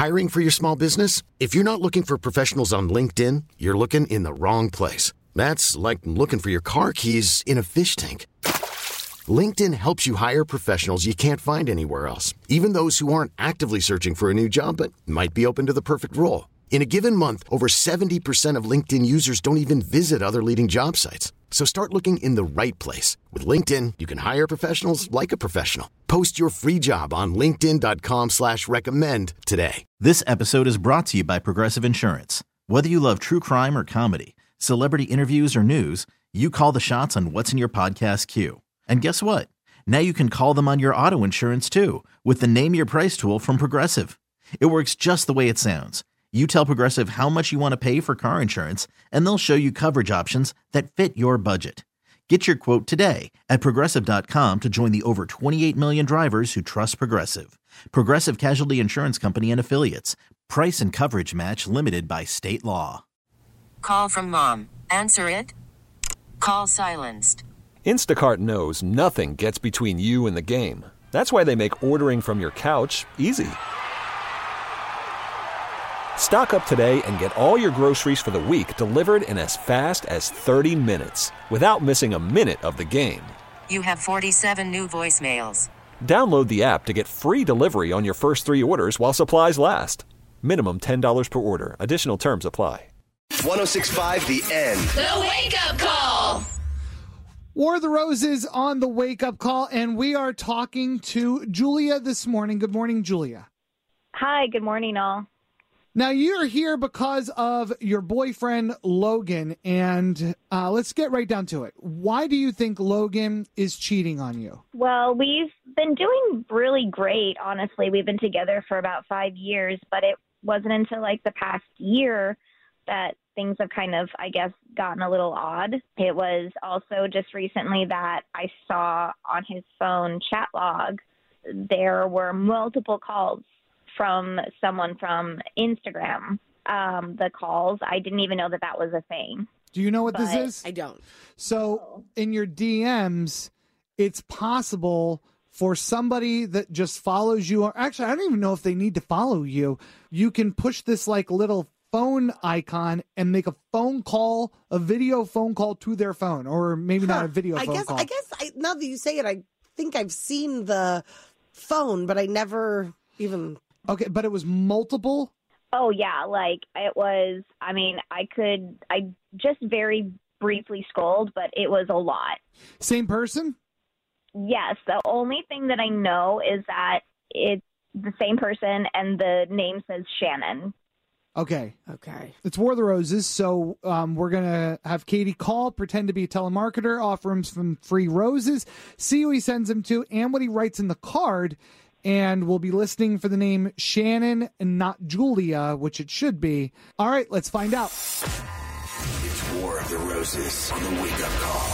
Hiring for your small business? If you're not looking for professionals on LinkedIn, you're looking in the wrong place. That's like looking for your car keys in a fish tank. LinkedIn helps you hire professionals you can't find anywhere else, even those who aren't actively searching for a new job but might be open to the perfect role. In a given month, over 70% of LinkedIn users don't even visit other leading job sites. So start looking in the right place. With LinkedIn, you can hire professionals like a professional. Post your free job on linkedin.com/recommend today. This episode is brought to you by Progressive Insurance. Whether you love true crime or comedy, celebrity interviews or news, you call the shots on what's in your podcast queue. And guess what? Now you can call them on your auto insurance too with the Name Your Price tool from Progressive. It works just the way it sounds. You tell Progressive how much you want to pay for car insurance, and they'll show you coverage options that fit your budget. Get your quote today at Progressive.com to join the over 28 million drivers who trust Progressive. Progressive Casualty Insurance Company and Affiliates. Price and coverage match limited by state law. Call from mom. Answer it. Call silenced. Instacart knows nothing gets between you and the game. That's why they make ordering from your couch easy. Stock up today and get all your groceries for the week delivered in as fast as 30 minutes without missing a minute of the game. You have 47 new voicemails. Download the app to get free delivery on your first 3 orders while supplies last. Minimum $10 per order. Additional terms apply. 106.5 The End. The Wake Up Call. War of the Roses on the Wake Up Call, and we are talking to Julia this morning. Good morning, Julia. Hi, good morning, all. Now, you're here because of your boyfriend, Logan, and let's get right down to it. Why do you think Logan is cheating on you? Well, we've been doing really great, honestly. We've been together for about 5 years, but it wasn't until like the past year that things have kind of, I guess, gotten a little odd. It was also just recently that I saw on his phone chat log, there were multiple calls from someone from Instagram. The calls, I didn't even know that that was a thing. Do you know what this is? I don't. So in your DMs, it's possible for somebody that just follows you, or actually, I don't even know if they need to follow you. You can push this like little phone icon and make a phone call, a video phone call to their phone, or maybe not a video phone call. I guess now that you say it, I think I've seen the phone, but I never even... Okay, but it was multiple? Oh, yeah. Like, it was, I mean, I just very briefly scrolled, but it was a lot. Same person? Yes. The only thing that I know is that it's the same person and the name says Shannon. Okay. Okay. It's War of the Roses, so we're going to have Katie call, pretend to be a telemarketer, offer him some free roses, see who he sends them to, and what he writes in the card. And we'll be listening for the name Shannon and not Julia, which it should be. All right, let's find out. It's War of the Roses on the Wake Up Call.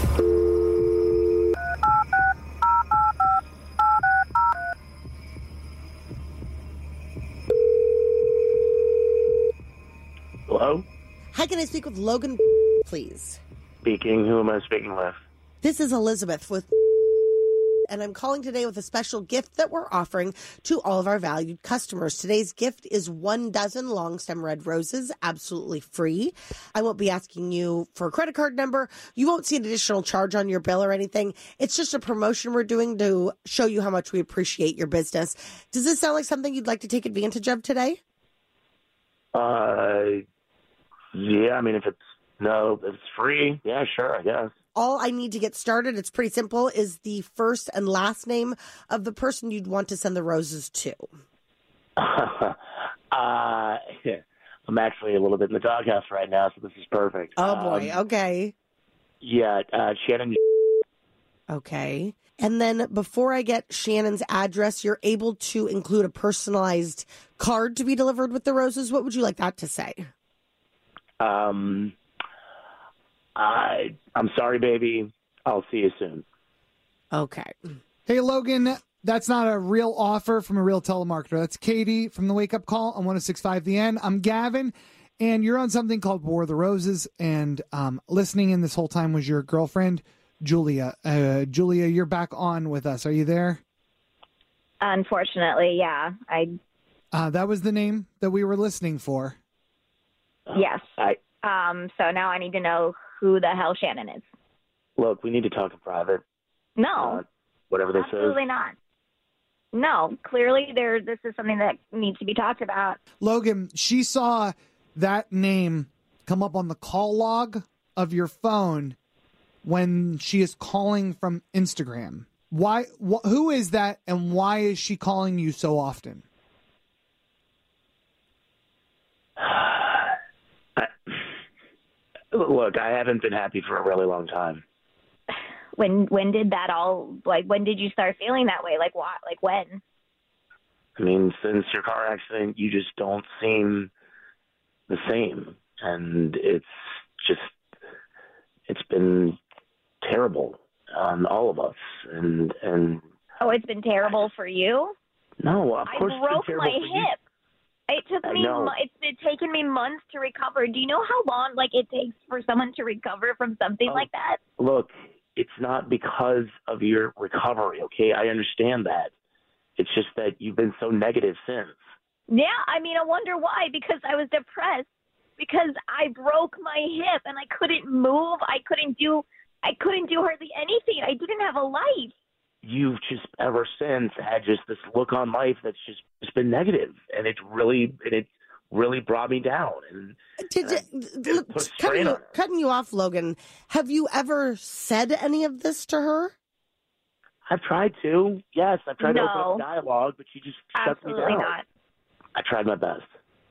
Hello? Hi, can I speak with Logan, please? Speaking. Who am I speaking with? This is Elizabeth with... and I'm calling today with a special gift that we're offering to all of our valued customers. Today's gift is 1 dozen long stem red roses, absolutely free. I won't be asking you for a credit card number. You won't see an additional charge on your bill or anything. It's just a promotion we're doing to show you how much we appreciate your business. Does this sound like something you'd like to take advantage of today? Yeah, I mean, if it's free, yeah, sure, I guess. All I need to get started, it's pretty simple, is the first and last name of the person you'd want to send the roses to. I'm actually a little bit in the doghouse right now, so this is perfect. Oh, boy. Okay. Yeah, Shannon. Okay. And then before I get Shannon's address, you're able to include a personalized card to be delivered with the roses. What would you like that to say? I'm sorry, baby. I'll see you soon. Okay. Hey, Logan, that's not a real offer from a real telemarketer. That's Katie from the Wake Up Call on 106.5 The End. I'm Gavin, and you're on something called War of the Roses, and listening in this whole time was your girlfriend, Julia. Julia, you're back on with us. Are you there? Unfortunately, yeah. I That was the name that we were listening for. Yes. So now I need to know who the hell Shannon is. Look, we need to talk in private. No. Whatever this absolutely is. not. No, clearly this is something that needs to be talked about. Logan, she saw that name come up on the call log of your phone when she is calling from Instagram. Why? Who is that, and why is she calling you so often? Look, I haven't been happy for a really long time. When did that all, like, when did you start feeling that way? Like, what? Like, when? I mean, since your car accident, you just don't seem the same. And it's been terrible on all of us. And Oh, it's been terrible for you? No, of course I broke it's been my terrible for you. hip. It took me. It's been taking me months to recover. Do you know how long, like, it takes for someone to recover from something like that? Look, it's not because of your recovery, okay? I understand that. It's just that you've been so negative since. Yeah, I mean, I wonder why. Because I was depressed. Because I broke my hip and I couldn't move. I couldn't do hardly anything. I didn't have a life. You've just ever since had just this look on life that's just been negative, and it really brought me down. And cutting you off, Logan, have you ever said any of this to her? I've tried to. Yes, I've tried to open up dialogue, but she just shuts me down. Absolutely not. I tried my best.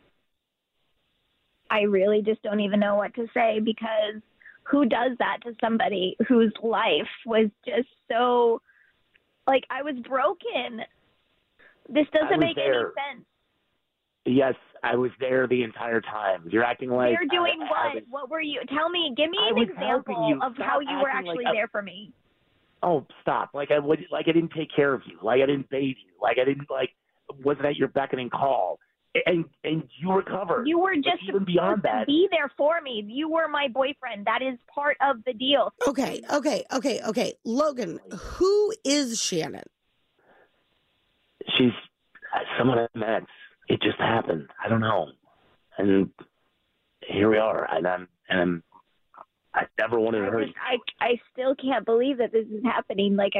I really just don't even know what to say, because who does that to somebody whose life was just so, like, I was broken. This doesn't make any sense. Yes, I was there the entire time. You're acting like... You're doing what? What were you? Tell me, give me an example of how you were actually there for me. Oh, stop. Like I didn't take care of you. Like I didn't bathe you. Like I didn't, wasn't at your beckoning call. And you recovered. You were just even beyond that, be there for me. You were my boyfriend. That is part of the deal. Okay. Logan, who is Shannon? She's someone I met. It just happened. I don't know. And here we are. And I never wanted to hurt you. I still can't believe that this is happening. Like,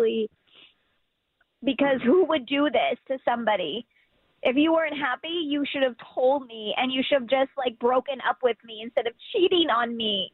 because who would do this to somebody? If you weren't happy, you should have told me, and you should have just, like, broken up with me instead of cheating on me.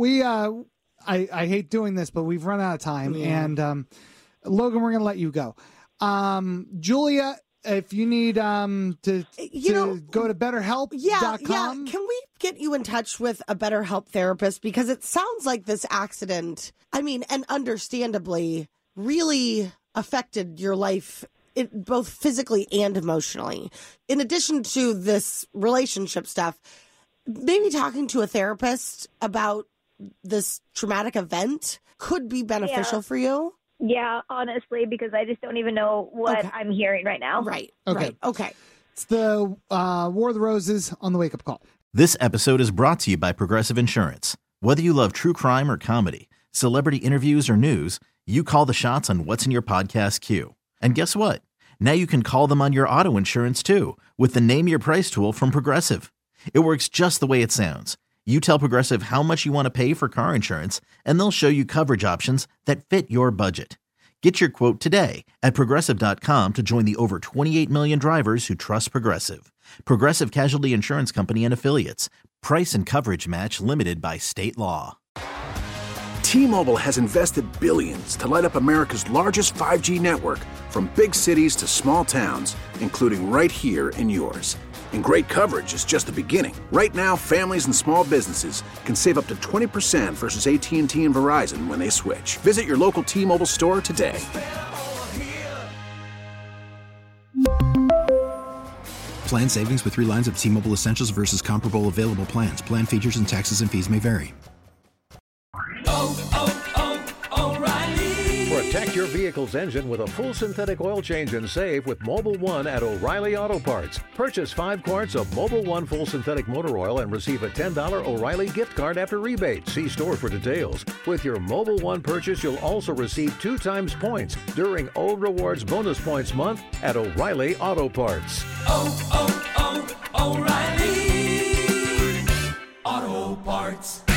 I hate doing this, but we've run out of time. Yeah. And Logan, we're going to let you go. Julia, if you need to go to BetterHelp.com. Yeah. Can we get you in touch with a BetterHelp therapist? Because it sounds like this accident, I mean, and understandably, really affected your life, both physically and emotionally. In addition to this relationship stuff, maybe talking to a therapist about this traumatic event could be beneficial for you. Yeah, honestly, because I just don't even know what I'm hearing right now. Right. Okay. Okay. It's the War of the Roses on the Wake Up Call. This episode is brought to you by Progressive Insurance. Whether you love true crime or comedy, celebrity interviews or news, you call the shots on what's in your podcast queue. And guess what? Now you can call them on your auto insurance too with the Name Your Price tool from Progressive. It works just the way it sounds. You tell Progressive how much you want to pay for car insurance, and they'll show you coverage options that fit your budget. Get your quote today at Progressive.com to join the over 28 million drivers who trust Progressive. Progressive Casualty Insurance Company and Affiliates. Price and coverage match limited by state law. T-Mobile has invested billions to light up America's largest 5G network, from big cities to small towns, including right here in yours. And great coverage is just the beginning. Right now, families and small businesses can save up to 20% versus AT&T and Verizon when they switch. Visit your local T-Mobile store today. Plan savings with 3 lines of T-Mobile Essentials versus comparable available plans. Plan features and taxes and fees may vary. O'Reilly. For a Protect your vehicle's engine with a full synthetic oil change and save with Mobil 1 at O'Reilly Auto Parts. Purchase 5 quarts of Mobil 1 full synthetic motor oil and receive a $10 O'Reilly gift card after rebate. See store for details. With your Mobil 1 purchase, you'll also receive 2 times points during O Rewards Bonus Points Month at O'Reilly Auto Parts. O'Reilly Auto Parts.